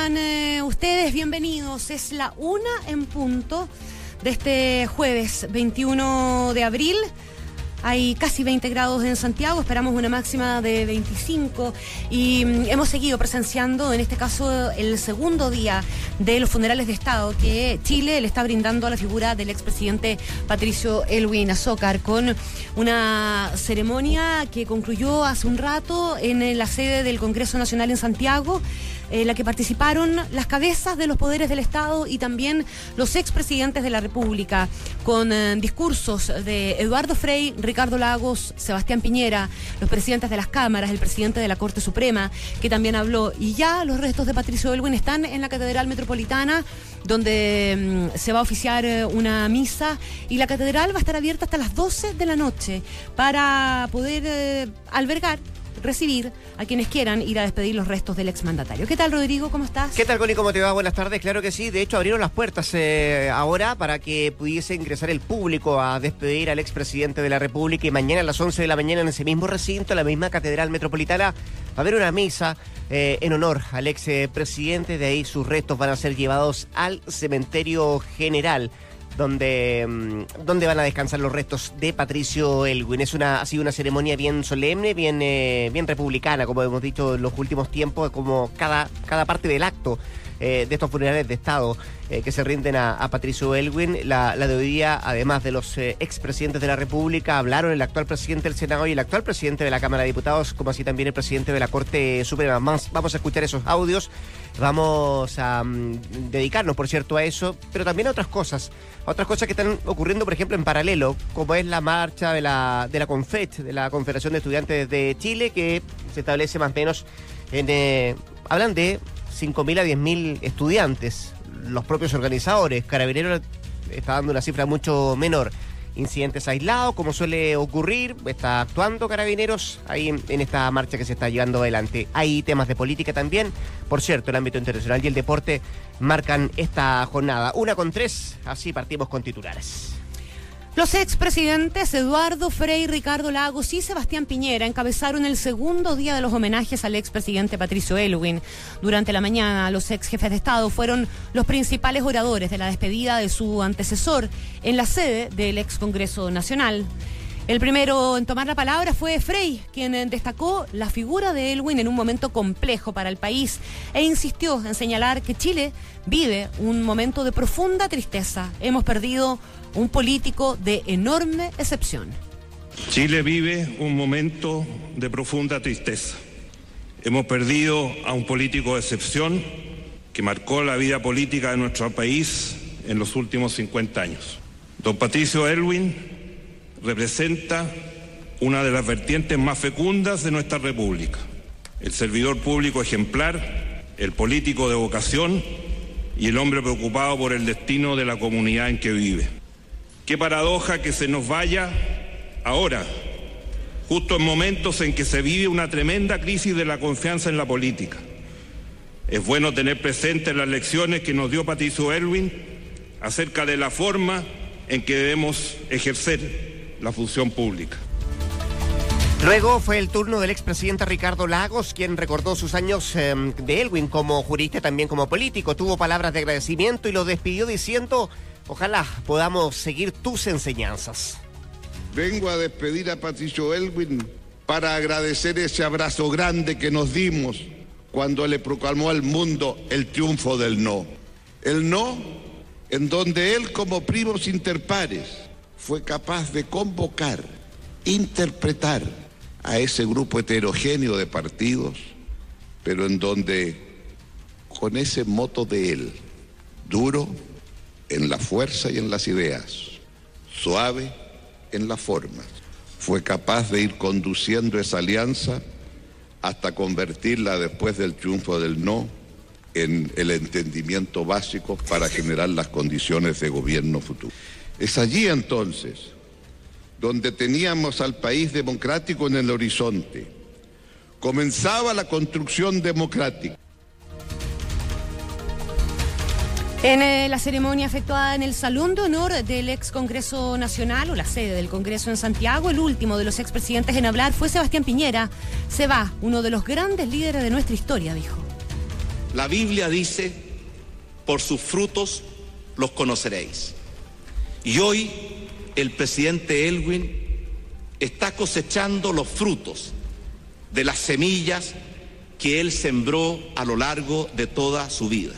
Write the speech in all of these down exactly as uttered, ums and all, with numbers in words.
están eh, ustedes? Bienvenidos. Es la una en punto de este jueves veintiuno de abril. Hay casi veinte grados en Santiago, esperamos una máxima de veinticinco y mm, hemos seguido presenciando, en este caso, el segundo día de los funerales de Estado que Chile le está brindando a la figura del expresidente Patricio Elwin Azócar, con una ceremonia que concluyó hace un rato en la sede del Congreso Nacional en Santiago, en la que participaron las cabezas de los poderes del Estado y también los expresidentes de la República, con eh, discursos de Eduardo Frei, Ricardo Lagos, Sebastián Piñera, los presidentes de las cámaras, el presidente de la Corte Suprema, que también habló. Y ya los restos de Patricio Elwin están en la Catedral Metropolitana, donde mm, se va a oficiar eh, una misa, y la catedral va a estar abierta hasta las doce de la noche para poder eh, albergar, recibir a quienes quieran ir a despedir los restos del exmandatario. ¿Qué tal, Rodrigo? ¿Cómo estás? ¿Qué tal, Connie? ¿Cómo te va? Buenas tardes. Claro que sí. De hecho, abrieron las puertas eh, ahora para que pudiese ingresar el público a despedir al expresidente de la República, y mañana a las once de la mañana en ese mismo recinto, en la misma Catedral Metropolitana, va a haber una misa eh, en honor al expresidente. De ahí sus restos van a ser llevados al Cementerio General, donde, donde van a descansar los restos de Patricio Elwin. Es una, ha sido una ceremonia bien solemne, bien, eh, bien republicana, como hemos dicho en los últimos tiempos, como cada, cada parte del acto eh, de estos funerales de Estado eh, que se rinden a, a Patricio Elwin. La, la de hoy día, además de los eh, expresidentes de la República, hablaron el actual presidente del Senado y el actual presidente de la Cámara de Diputados, como así también el presidente de la Corte Suprema. Vamos, vamos a escuchar esos audios, vamos a um, dedicarnos, por cierto, a eso, pero también a otras cosas, a otras cosas que están ocurriendo, por ejemplo, en paralelo, como es la marcha de la, de la CONFET, de la Confederación de Estudiantes de Chile, que se establece más o menos en... Eh, hablan de cinco mil a diez mil estudiantes, los propios organizadores. Carabineros está dando una cifra mucho menor. Incidentes aislados, como suele ocurrir, está actuando Carabineros ahí en, en esta marcha que se está llevando adelante. Hay temas de política también. Por cierto, el ámbito internacional y el deporte marcan esta jornada. Una con tres, así partimos con titulares. Los expresidentes Eduardo Frei, Ricardo Lagos y Sebastián Piñera encabezaron el segundo día de los homenajes al expresidente Patricio Elwin. Durante la mañana, los ex jefes de Estado fueron los principales oradores de la despedida de su antecesor en la sede del ex Congreso Nacional. El primero en tomar la palabra fue Frei, quien destacó la figura de Elwin en un momento complejo para el país e insistió en señalar que Chile vive un momento de profunda tristeza. Hemos perdido un político de enorme excepción. Chile vive un momento de profunda tristeza. Hemos perdido a un político de excepción que marcó la vida política de nuestro país en los últimos cincuenta años. Don Patricio Elwin representa una de las vertientes más fecundas de nuestra República. El servidor público ejemplar, el político de vocación y el hombre preocupado por el destino de la comunidad en que vive. Qué paradoja que se nos vaya ahora, justo en momentos en que se vive una tremenda crisis de la confianza en la política. Es bueno tener presentes las lecciones que nos dio Patricio Elwin acerca de la forma en que debemos ejercer la función pública. Luego fue el turno del expresidente Ricardo Lagos, quien recordó sus años eh, de Elwin como jurista y también como político. Tuvo palabras de agradecimiento y lo despidió diciendo: ojalá podamos seguir tus enseñanzas. Vengo a despedir a Patricio Elwin para agradecer ese abrazo grande que nos dimos cuando le proclamó al mundo el triunfo del no. El no, en donde él, como primos interpares, fue capaz de convocar, interpretar a ese grupo heterogéneo de partidos, pero en donde, con ese moto de él, duro en la fuerza y en las ideas, suave en las formas, fue capaz de ir conduciendo esa alianza hasta convertirla, después del triunfo del no, en el entendimiento básico para generar las condiciones de gobierno futuro. Es allí entonces donde teníamos al país democrático en el horizonte. Comenzaba la construcción democrática. En eh, la ceremonia efectuada en el Salón de Honor del ex Congreso Nacional, o la sede del Congreso en Santiago, el último de los expresidentes en hablar fue Sebastián Piñera. Se va uno de los grandes líderes de nuestra historia, dijo. La Biblia dice, por sus frutos los conoceréis. Y hoy el presidente Elwin está cosechando los frutos de las semillas que él sembró a lo largo de toda su vida,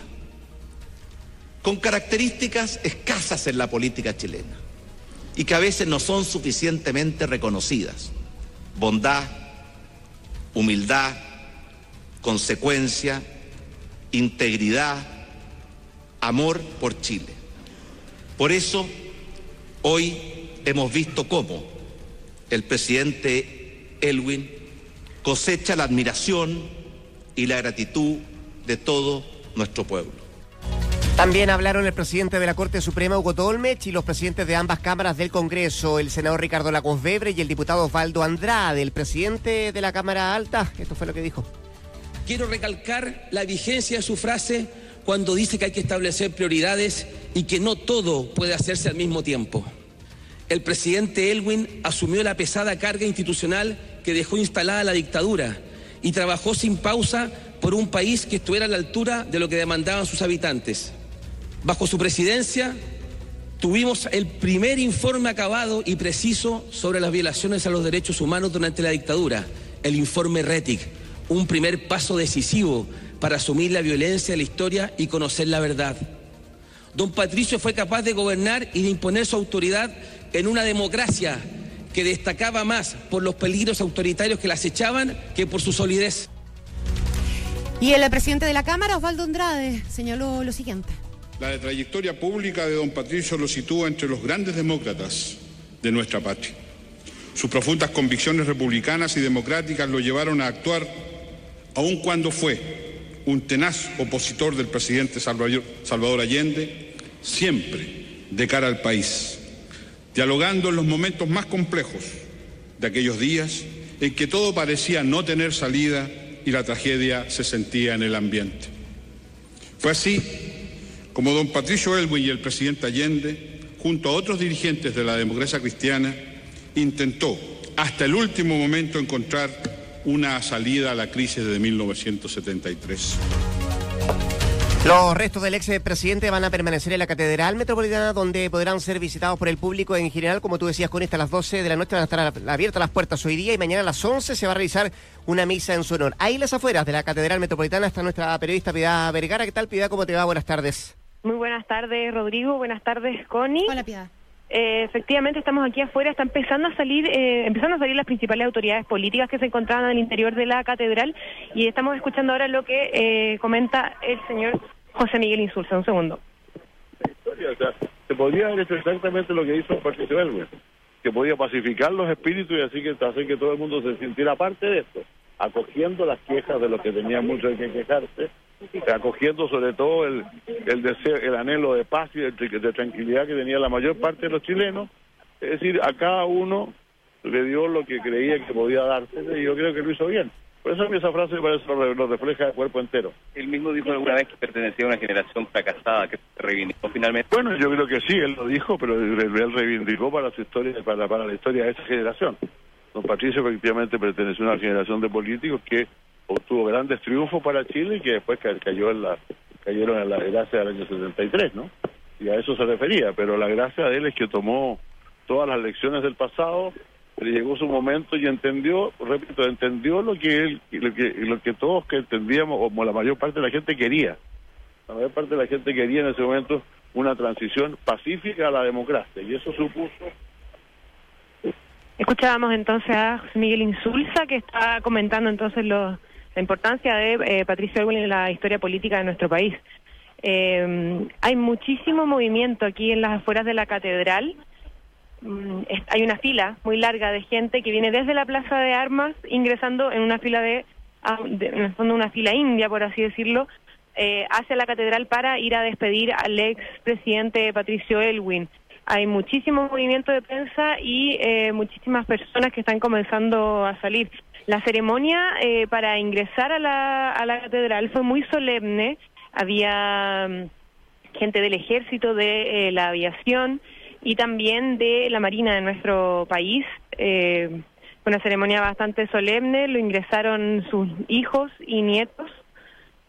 con características escasas en la política chilena y que a veces no son suficientemente reconocidas: bondad, humildad, consecuencia, integridad, amor por Chile. Por eso, hoy hemos visto cómo el presidente Elwin cosecha la admiración y la gratitud de todo nuestro pueblo. También hablaron el presidente de la Corte Suprema, Hugo Dolmech, y los presidentes de ambas cámaras del Congreso, el senador Ricardo Lagos Webre y el diputado Osvaldo Andrade. El presidente de la Cámara Alta, esto fue lo que dijo. Quiero recalcar la vigencia de su frase cuando dice que hay que establecer prioridades y que no todo puede hacerse al mismo tiempo. El presidente Elwin asumió la pesada carga institucional que dejó instalada la dictadura y trabajó sin pausa por un país que estuviera a la altura de lo que demandaban sus habitantes. Bajo su presidencia tuvimos el primer informe acabado y preciso sobre las violaciones a los derechos humanos durante la dictadura, el informe Rettig, un primer paso decisivo para asumir la violencia de la historia y conocer la verdad. Don Patricio fue capaz de gobernar y de imponer su autoridad en una democracia que destacaba más por los peligros autoritarios que la acechaban que por su solidez. Y el presidente de la Cámara, Osvaldo Andrade, señaló lo siguiente. La trayectoria pública de don Patricio lo sitúa entre los grandes demócratas de nuestra patria. Sus profundas convicciones republicanas y democráticas lo llevaron a actuar, aun cuando fue un tenaz opositor del presidente Salvador Allende, siempre de cara al país, dialogando en los momentos más complejos de aquellos días en que todo parecía no tener salida y la tragedia se sentía en el ambiente. Fue así como don Patricio Elwin y el presidente Allende, junto a otros dirigentes de la democracia cristiana, intentó hasta el último momento encontrar una salida a la crisis de mil novecientos setenta y tres. Los restos del expresidente van a permanecer en la Catedral Metropolitana, donde podrán ser visitados por el público en general. Como tú decías, con esta a las doce de la noche van a estar abiertas las puertas hoy día, y mañana a las once se va a realizar una misa en su honor. Ahí en las afueras de la Catedral Metropolitana está nuestra periodista Piedad Vergara. ¿Qué tal, Piedad? ¿Cómo te va? Buenas tardes. Muy buenas tardes, Rodrigo. Buenas tardes, Connie. Hola, Piedad. Eh, efectivamente, estamos aquí afuera. Está empezando a salir, eh, empezando a salir las principales autoridades políticas que se encontraban al interior de la catedral, y estamos escuchando ahora lo que eh, comenta el señor José Miguel Insulza. Un segundo. La historia, o sea, se podría haber hecho exactamente lo que hizo Patricio Elwin, que podía pacificar los espíritus y así que hacer que todo el mundo se sintiera parte de esto, acogiendo las quejas de los que tenían mucho de qué quejarse, acogiendo sobre todo el, el deseo, el anhelo de paz y de, de tranquilidad que tenía la mayor parte de los chilenos. Es decir, a cada uno le dio lo que creía que podía darse, y yo creo que lo hizo bien. Por eso a mí esa frase por eso lo refleja el cuerpo entero. Él mismo dijo alguna vez que pertenecía a una generación fracasada, que se reivindicó finalmente. Bueno, yo creo que sí, él lo dijo, pero él reivindicó para su historia, para, para la historia de esa generación. Don Patricio efectivamente perteneció a una generación de políticos que obtuvo grandes triunfos para Chile y que después cayó en la, cayeron en la desgracia del año setenta y tres, ¿no? Y a eso se refería, pero la gracia de él es que tomó todas las lecciones del pasado, le llegó su momento y entendió, repito, entendió lo que él, lo que, lo que todos que entendíamos, como la mayor parte de la gente quería. La mayor parte de la gente quería en ese momento una transición pacífica a la democracia, y eso supuso. Escuchábamos entonces a José Miguel Insulza, que está comentando entonces lo, la importancia de eh, Patricio Elwin en la historia política de nuestro país. Eh, hay muchísimo movimiento aquí en las afueras de la catedral. Mm, es, hay una fila muy larga de gente que viene desde la Plaza de Armas, ingresando en una fila de, de en el fondo una fila india, por así decirlo, eh, hacia la catedral para ir a despedir al expresidente Patricio Elwin. Hay muchísimo movimiento de prensa y eh, muchísimas personas que están comenzando a salir. La ceremonia eh, para ingresar a la, a la catedral fue muy solemne. Había um, gente del ejército, de eh, la aviación y también de la marina de nuestro país. Eh, fue una ceremonia bastante solemne. Lo ingresaron sus hijos y nietos.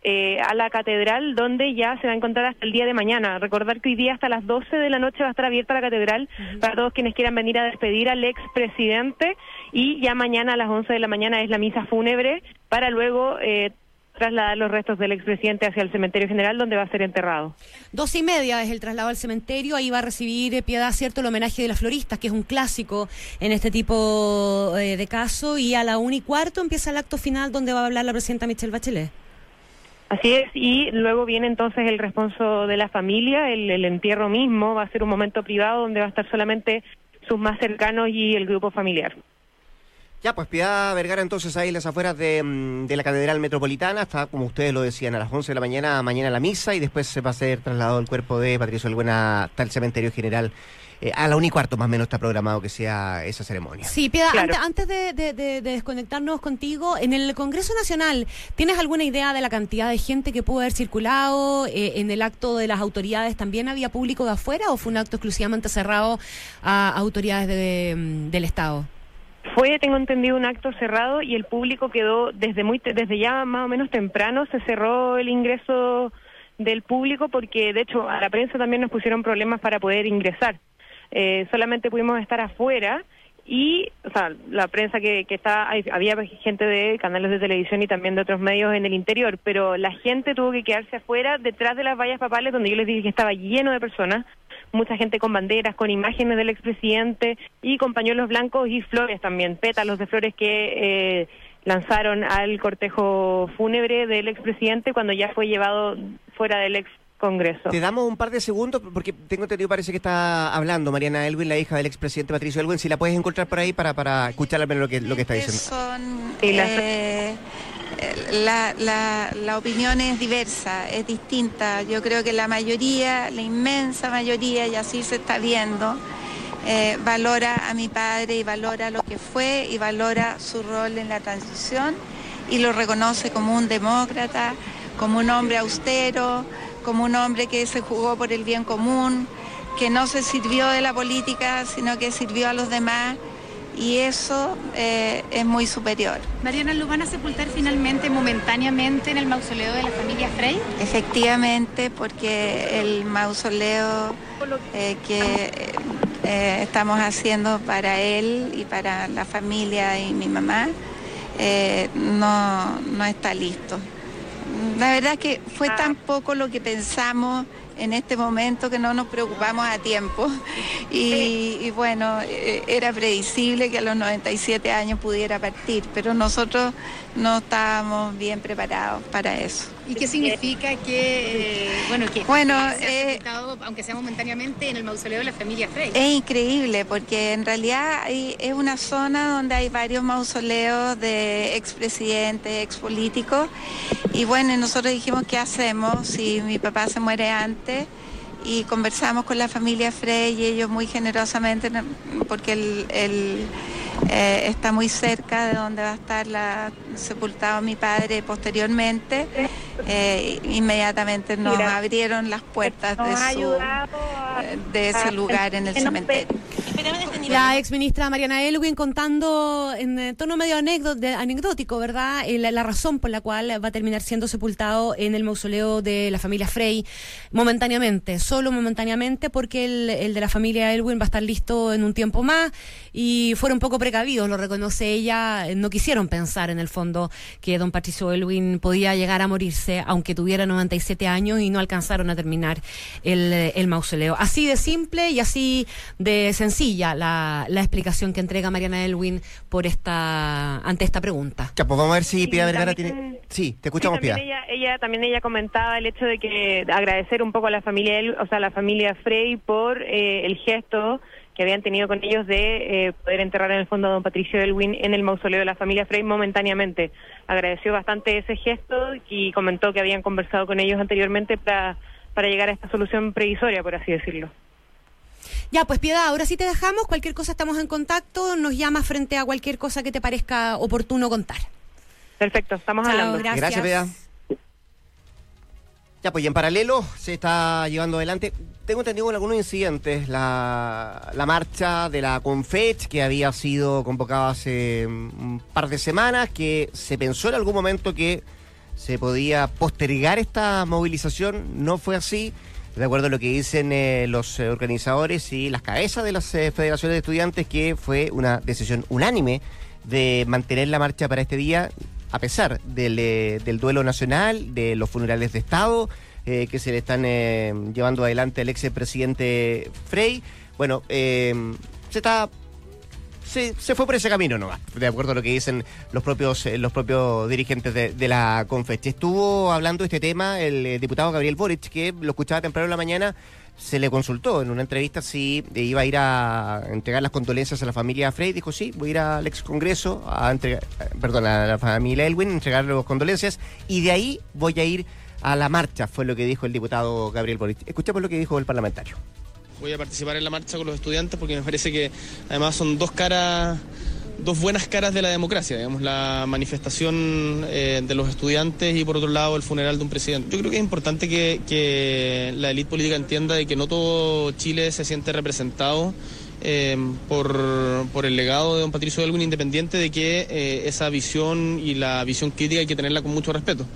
eh, a la catedral, donde ya se va a encontrar hasta el día de mañana. Recordar que hoy día hasta las doce de la noche va a estar abierta la catedral uh-huh. para todos quienes quieran venir a despedir al expresidente, y ya mañana a las once de la mañana es la misa fúnebre para luego eh, trasladar los restos del expresidente hacia el cementerio general, donde va a ser enterrado. Dos y media es el traslado al cementerio. Ahí va a recibir eh, Piedad, cierto, el homenaje de las floristas, que es un clásico en este tipo eh, de caso, y a la una y cuarto empieza el acto final, donde va a hablar la presidenta Michelle Bachelet. Así es, y luego viene entonces el responso de la familia, el, el entierro mismo, va a ser un momento privado donde va a estar solamente sus más cercanos y el grupo familiar. Ya, pues Piedad Vergara, entonces ahí en las afueras de, de la Catedral Metropolitana, está, como ustedes lo decían, a las once de la mañana, mañana la misa, y después se va a ser trasladado el cuerpo de Patricio Aylwin hasta el cementerio general. Eh, a la una y cuarto más o menos está programado que sea esa ceremonia. Sí, Piedad, claro. antes, antes de, de, de, de desconectarnos contigo, en el Congreso Nacional, ¿tienes alguna idea de la cantidad de gente que pudo haber circulado? Eh, ¿En el acto de las autoridades también había público de afuera, o fue un acto exclusivamente cerrado a autoridades de, del Estado? Fue, tengo entendido, un acto cerrado, y el público quedó desde muy te- desde ya más o menos temprano. Se cerró el ingreso del público porque, de hecho, a la prensa también nos pusieron problemas para poder ingresar. Eh, solamente pudimos estar afuera, y, o sea, la prensa que, que está, hay, había gente de canales de televisión y también de otros medios en el interior, pero la gente tuvo que quedarse afuera, detrás de las vallas papales, donde yo les dije que estaba lleno de personas. Mucha gente con banderas, con imágenes del expresidente y con pañuelos blancos y flores también, pétalos de flores que eh, lanzaron al cortejo fúnebre del expresidente cuando ya fue llevado fuera del ex Congreso. Te damos un par de segundos porque tengo entendido, parece que está hablando Mariana Aylwin, la hija del expresidente Patricio Aylwin. Si la puedes encontrar por ahí para, para escuchar lo que, lo que está diciendo. Son, eh, la, la, la opinión es diversa, es distinta. Yo creo que la mayoría, la inmensa mayoría, y así se está viendo, eh, valora a mi padre y valora lo que fue y valora su rol en la transición, y lo reconoce como un demócrata, como un hombre austero, como un hombre que se jugó por el bien común, que no se sirvió de la política, sino que sirvió a los demás, y eso eh, es muy superior. Mariana, ¿lo van a sepultar finalmente, momentáneamente, en el mausoleo de la familia Frey? Efectivamente, porque el mausoleo eh, que eh, estamos haciendo para él y para la familia y mi mamá eh, no, no está listo. La verdad que fue tan poco lo que pensamos en este momento que no nos preocupamos a tiempo, y, y bueno, era previsible que a los noventa y siete años pudiera partir, pero nosotros no estábamos bien preparados para eso. ¿Y qué significa que, eh, bueno, que bueno, se ha sepultado, aunque sea momentáneamente, en el mausoleo de la familia Frey? Es increíble, porque en realidad hay, es una zona donde hay varios mausoleos de expresidentes, expolíticos, y bueno, nosotros dijimos, ¿qué hacemos si mi papá se muere antes? Y conversamos con la familia Frey, y ellos muy generosamente, porque el, el, eh, está muy cerca de donde va a estar la, sepultado mi padre posteriormente, eh, inmediatamente nos abrieron las puertas de, su, de ese lugar en el cementerio. La exministra Mariana Aylwin contando en tono medio anecdótico, ¿verdad?, la, la razón por la cual va a terminar siendo sepultado en el mausoleo de la familia Frey momentáneamente, solo momentáneamente, porque el, el de la familia Aylwin va a estar listo en un tiempo más, y fueron un poco precavidos, lo reconoce ella, no quisieron pensar en el fondo que don Patricio Aylwin podía llegar a morirse, aunque tuviera noventa y siete años, y no alcanzaron a terminar el, el mausoleo. Así de simple y así de sencilla la, la explicación que entrega Mariana Aylwin por esta, ante esta pregunta. Ya, pues vamos a ver si Sí, Piedad Vergara también- tiene... Sí, te escuchamos, Sí, Piedad. también ella, ella también ella comentaba el hecho de que agradecer un poco a la familia, El- o sea, a la familia Frey por eh, el gesto que habían tenido con ellos de eh, poder enterrar en el fondo a don Patricio Aylwin en el mausoleo de la familia Frey momentáneamente. Agradeció bastante ese gesto y comentó que habían conversado con ellos anteriormente para, para llegar a esta solución previsoria, por así decirlo. Ya, pues Piedad, ahora sí te dejamos, cualquier cosa estamos en contacto, nos llamas frente a cualquier cosa que te parezca oportuno contar. Perfecto, estamos Chao, hablando. gracias. Gracias, Piedad. Ya, pues y en paralelo se está llevando adelante, tengo entendido, en algunos incidentes, la, la marcha de la Confech, que había sido convocada hace un par de semanas, que se pensó en algún momento que se podía postergar esta movilización. No fue así, de acuerdo a lo que dicen eh, los eh, organizadores y las cabezas de las eh, federaciones de estudiantes, que fue una decisión unánime de mantener la marcha para este día, a pesar del, eh, del duelo nacional, de los funerales de Estado eh, que se le están eh, llevando adelante al expresidente Frey. Bueno, eh, se está... Se, se fue por ese camino nomás, de acuerdo a lo que dicen los propios eh, los propios dirigentes de, de la Confeche. Estuvo hablando de este tema el eh, diputado Gabriel Boric, que lo escuchaba temprano en la mañana. Se le consultó en una entrevista si eh, iba a ir a entregar las condolencias a la familia Frey. Dijo, sí, voy a ir al ex Congreso a entregar, perdón, a la familia Elwin, a entregar las condolencias, y de ahí voy a ir a la marcha, fue lo que dijo el diputado Gabriel Boric. Escuchemos lo que dijo el parlamentario. Voy a participar en la marcha con los estudiantes porque me parece que además son dos caras, dos buenas caras de la democracia, digamos, la manifestación eh, de los estudiantes y por otro lado el funeral de un presidente. Yo creo que es importante que, que la élite política entienda de que no todo Chile se siente representado eh, por, por el legado de don Patricio Aylwin, independiente de que eh, esa visión y la visión crítica hay que tenerla con mucho respeto.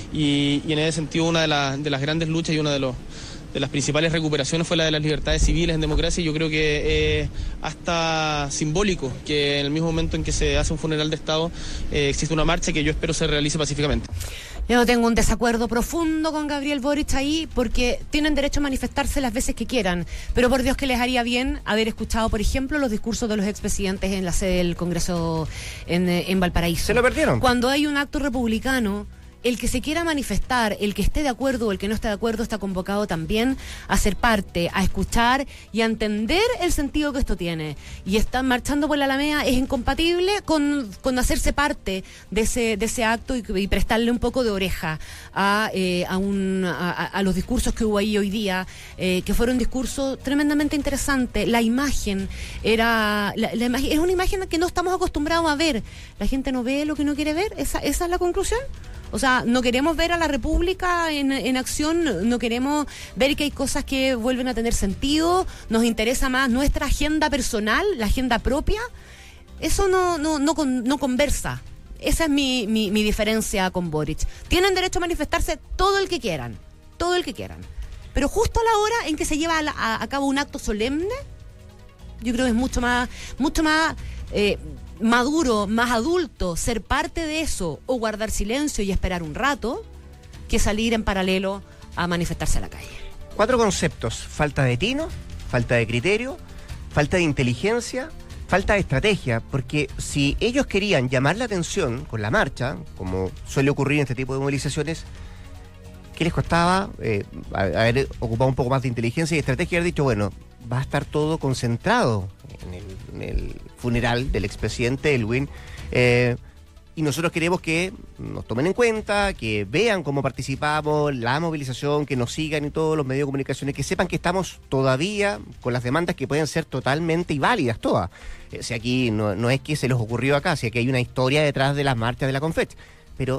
Y, y en ese sentido una de, la, de las grandes luchas y una de los de las principales recuperaciones fue la de las libertades civiles en democracia, y yo creo que es eh, hasta simbólico que en el mismo momento en que se hace un funeral de Estado eh, existe una marcha que yo espero se realice pacíficamente. Yo tengo un desacuerdo profundo con Gabriel Boric ahí, porque tienen derecho a manifestarse las veces que quieran, pero por Dios que les haría bien haber escuchado, por ejemplo, los discursos de los expresidentes en la sede del Congreso en, en Valparaíso. ¿Se lo perdieron? Cuando hay un acto republicano, el que se quiera manifestar, el que esté de acuerdo o el que no esté de acuerdo, está convocado también a ser parte, a escuchar y a entender el sentido que esto tiene. Y estar marchando por la Alameda es incompatible con, con hacerse parte de ese, de ese acto y, y prestarle un poco de oreja a, eh, a, un, a, a los discursos que hubo ahí hoy día, eh, que fueron discursos tremendamente interesantes. La imagen era la, la imagen, es una imagen que no estamos acostumbrados a ver. La gente no ve lo que no quiere ver. ¿Esa, esa es la conclusión? O sea, no queremos ver a la República en, en acción, no queremos ver que hay cosas que vuelven a tener sentido, nos interesa más nuestra agenda personal, la agenda propia. Eso no, no, no, con, no conversa. Esa es mi, mi, mi diferencia con Boric. Tienen derecho a manifestarse todo el que quieran, todo el que quieran. Pero justo a la hora en que se lleva a, la, a, a cabo un acto solemne, yo creo que es mucho más, mucho más... Eh, maduro, más adulto, ser parte de eso o guardar silencio y esperar un rato, que salir en paralelo a manifestarse a la calle. Cuatro conceptos: falta de tino, falta de criterio, falta de inteligencia, falta de estrategia, porque si ellos querían llamar la atención con la marcha, como suele ocurrir en este tipo de movilizaciones, ¿qué les costaba eh, haber ocupado un poco más de inteligencia y estrategia y haber dicho, bueno, va a estar todo concentrado en el, en el funeral del expresidente Aylwin, eh, y nosotros queremos que nos tomen en cuenta, que vean cómo participamos, la movilización, que nos sigan en todos los medios de comunicación, que sepan que estamos todavía con las demandas que pueden ser totalmente y válidas todas. Eh, si aquí no, no es que se les ocurrió acá, si aquí hay una historia detrás de las marchas de la Confeche, pero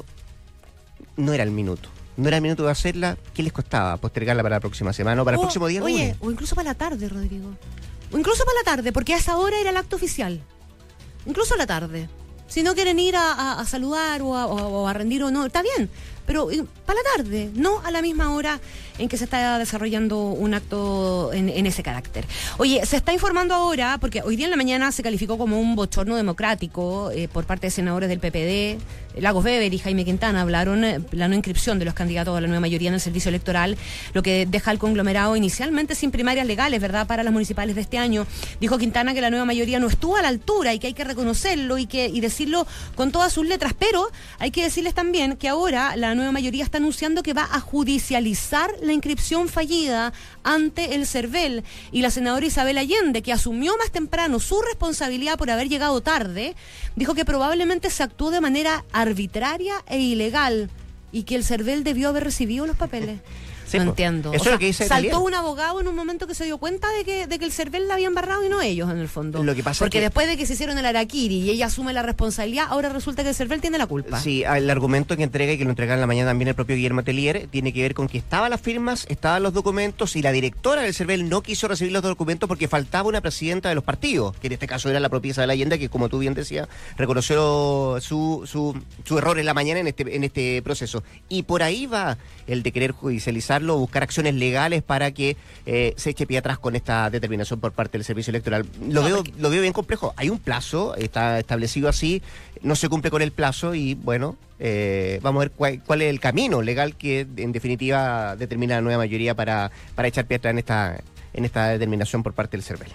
no era el minuto. No era el minuto de hacerla. ¿Qué les costaba postergarla para la próxima semana o para o, el próximo día? Oye, lunes? O incluso para la tarde, Rodrigo. O incluso para la tarde, porque a esa hora era el acto oficial. Incluso a la tarde. Si no quieren ir a, a, a saludar o a, o a rendir o no, está bien. Pero eh, para la tarde, no a la misma hora en que se está desarrollando un acto en, en ese carácter. Oye, se está informando ahora, porque hoy día en la mañana se calificó como un bochorno democrático eh, por parte de senadores del P P D. Lagos Weber y Jaime Quintana hablaron eh, la no inscripción de los candidatos a la nueva mayoría en el servicio electoral, lo que deja al conglomerado inicialmente sin primarias legales, ¿verdad?, para las municipales de este año. Dijo Quintana que la nueva mayoría no estuvo a la altura y que hay que reconocerlo y que y decirlo con todas sus letras, pero hay que decirles también que ahora la nueva mayoría está anunciando que va a judicializar la inscripción fallida ante el CERVEL, y la senadora Isabel Allende, que asumió más temprano su responsabilidad por haber llegado tarde, dijo que probablemente se actuó de manera arbitraria e ilegal y que el CERVEL debió haber recibido los papeles. Sí, no pues, entiendo. Eso o sea, es lo que dice saltó Italiano. Un abogado en un momento que se dio cuenta de que, de que el CERVEL la había embarrado y no ellos, en el fondo. Lo que pasa Porque es que, después de que se hicieron el harakiri y ella asume la responsabilidad, ahora resulta que el CERVEL tiene la culpa. Sí, el argumento que entrega y que lo entrega en la mañana también el propio Guillermo Tellier tiene que ver con que estaban las firmas, estaban los documentos y la directora del CERVEL no quiso recibir los documentos porque faltaba una presidenta de los partidos, que en este caso era la propia Isabel Allende, que como tú bien decías, reconoció su, su, su error en la mañana en este, en este proceso. Y por ahí va el de querer judicializarlo, buscar acciones legales para que eh, se eche pie atrás con esta determinación por parte del Servicio Electoral. Lo, no, veo, porque... lo veo bien complejo. Hay un plazo, está establecido así, no se cumple con el plazo y bueno, eh, vamos a ver cuál, cuál es el camino legal que en definitiva determina la nueva mayoría para, para echar pie atrás en esta, en esta determinación por parte del CERVEL.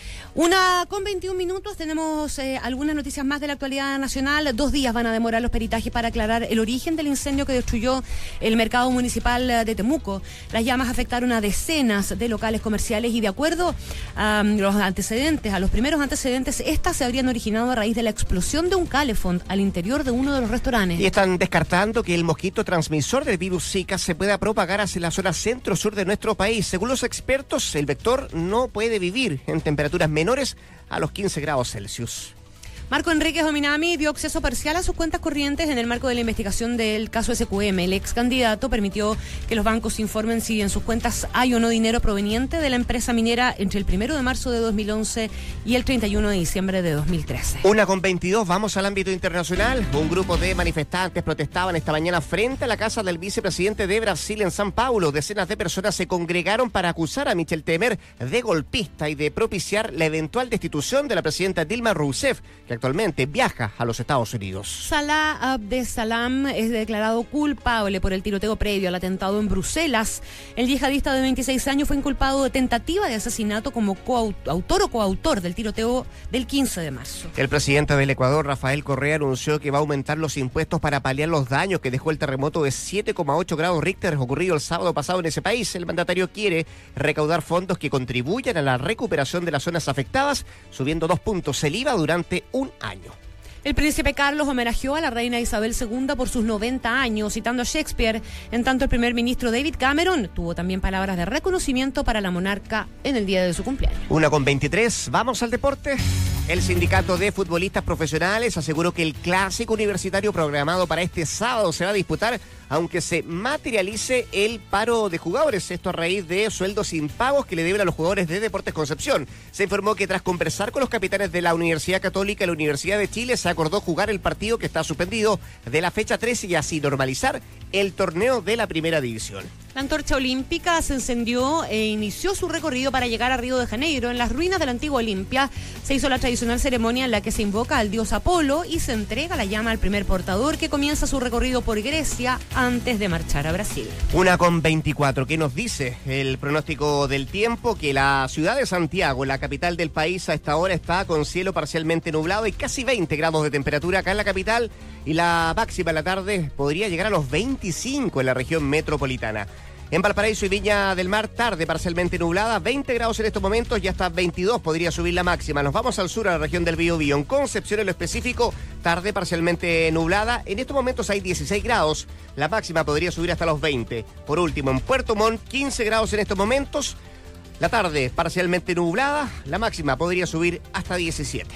Una con veintiún minutos, tenemos eh, algunas noticias más de la actualidad nacional. Dos días van a demorar los peritajes para aclarar el origen del incendio que destruyó el mercado municipal de Temuco. Las llamas afectaron a decenas de locales comerciales y de acuerdo a um, los antecedentes, a los primeros antecedentes, estas se habrían originado a raíz de la explosión de un calefón al interior de uno de los restaurantes. Y están descartando que el mosquito transmisor del virus Zika se pueda propagar hacia la zona centro-sur de nuestro país. Según los expertos, el vector no puede vivir en temperaturas menores a los quince grados Celsius. Marco Enríquez Ominami dio acceso parcial a sus cuentas corrientes en el marco de la investigación del caso S Q M. El ex candidato permitió que los bancos informen si en sus cuentas hay o no dinero proveniente de la empresa minera entre el primero de marzo de dos mil once y el treinta y uno de diciembre de dos mil trece. Una con veintidós, vamos al ámbito internacional. Un grupo de manifestantes protestaban esta mañana frente a la casa del vicepresidente de Brasil en San Paulo. Decenas de personas se congregaron para acusar a Michel Temer de golpista y de propiciar la eventual destitución de la presidenta Dilma Rousseff, que actualmente viaja a los Estados Unidos. Salah Abdeslam es declarado culpable por el tiroteo previo al atentado en Bruselas. El yihadista de veintiséis años fue inculpado de tentativa de asesinato como coautor o coautor del tiroteo del quince de marzo. El presidente del Ecuador, Rafael Correa, anunció que va a aumentar los impuestos para paliar los daños que dejó el terremoto de siete coma ocho grados Richter ocurrido el sábado pasado en ese país. El mandatario quiere recaudar fondos que contribuyan a la recuperación de las zonas afectadas, subiendo dos puntos el I V A durante un año. El príncipe Carlos homenajeó a la reina Isabel segunda por sus noventa años, citando a Shakespeare. En tanto, el primer ministro David Cameron tuvo también palabras de reconocimiento para la monarca en el día de su cumpleaños. Una con veintitrés, vamos al deporte. El sindicato de futbolistas profesionales aseguró que el clásico universitario programado para este sábado se va a disputar, aunque se materialice el paro de jugadores. Esto a raíz de sueldos impagos que le deben a los jugadores de Deportes Concepción. Se informó que tras conversar con los capitanes de la Universidad Católica y la Universidad de Chile, se acordó jugar el partido que está suspendido de la fecha trece y así normalizar el torneo de la primera división. La antorcha olímpica se encendió e inició su recorrido para llegar a Río de Janeiro. En las ruinas de la antigua Olimpia se hizo la tradicional ceremonia en la que se invoca al dios Apolo y se entrega la llama al primer portador, que comienza su recorrido por Grecia antes de marchar a Brasil. Una con veinticuatro, ¿qué nos dice el pronóstico del tiempo? Que la ciudad de Santiago, la capital del país, a esta hora está con cielo parcialmente nublado y casi veinte grados de temperatura acá en la capital, y la máxima en la tarde podría llegar a los veinticinco en la región metropolitana. En Valparaíso y Viña del Mar, tarde parcialmente nublada, veinte grados en estos momentos y hasta veintidós podría subir la máxima. Nos vamos al sur, a la región del Biobío. En Concepción, en lo específico, tarde parcialmente nublada. En estos momentos hay dieciséis grados, la máxima podría subir hasta los veinte. Por último, en Puerto Montt, quince grados en estos momentos, la tarde parcialmente nublada, la máxima podría subir hasta diecisiete.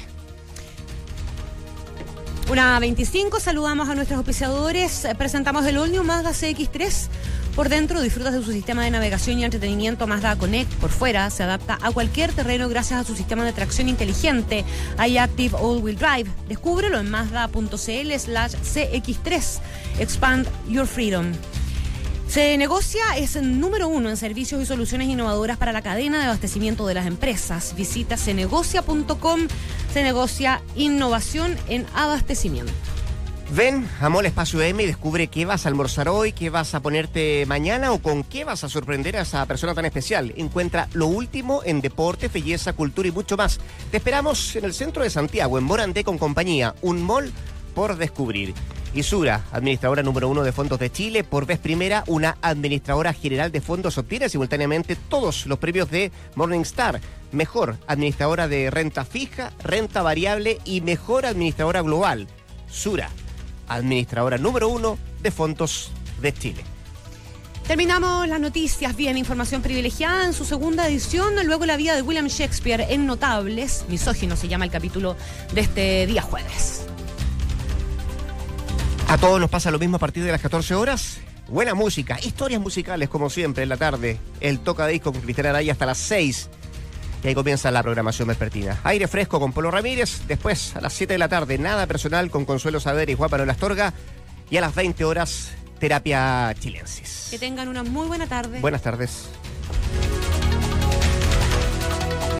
Una veinticinco, saludamos a nuestros auspiciadores. Presentamos el All New Mazda C X tres. Por dentro disfrutas de su sistema de navegación y entretenimiento Mazda Connect. Por fuera se adapta a cualquier terreno gracias a su sistema de tracción inteligente iActive All-Wheel Drive. Descúbrelo en mazda.cl slash CX3. Expand your freedom. Se Negocia es el número uno en servicios y soluciones innovadoras para la cadena de abastecimiento de las empresas. Visita cenegocia punto com. Se Negocia, innovación en abastecimiento. Ven a Mall Espacio M y descubre qué vas a almorzar hoy, qué vas a ponerte mañana o con qué vas a sorprender a esa persona tan especial. Encuentra lo último en deporte, belleza, cultura y mucho más. Te esperamos en el centro de Santiago, en Morandé con compañía, un mall por descubrir. Isura, administradora número uno de fondos de Chile, por vez primera una administradora general de fondos obtiene simultáneamente todos los premios de Morningstar. Mejor administradora de renta fija, renta variable y mejor administradora global. Sura, administradora número uno de fondos de Chile. Terminamos las noticias bien, información privilegiada en su segunda edición, luego la vida de William Shakespeare en Notables, misógino se llama el capítulo de este día jueves. A todos nos pasa lo mismo a partir de las catorce horas. Buena música, historias musicales como siempre en la tarde. El Toca Disco con Cristian Araya hasta las seis. Y ahí comienza la programación vespertina. Aire fresco con Polo Ramírez. Después a las siete de la tarde, Nada Personal con Consuelo Saber y Juan Manuel Astorga. Y a las veinte horas, Terapia Chilensis. Que tengan una muy buena tarde. Buenas tardes.